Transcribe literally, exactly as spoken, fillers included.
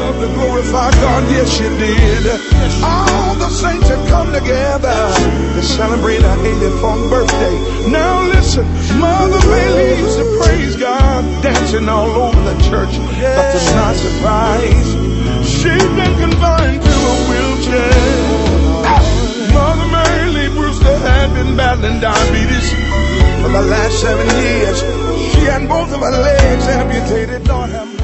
to glorify God. Yes, you did. All the saints have come together to celebrate her eighty-fourth birthday. Now listen, Mother Bailey used to praise God, dancing all over the church, but to my surprise, she's been confined to a wheelchair. Mother Bailey Brewster had been battling diabetes for the last seven years. She had both of her legs amputated. Lord have mercy.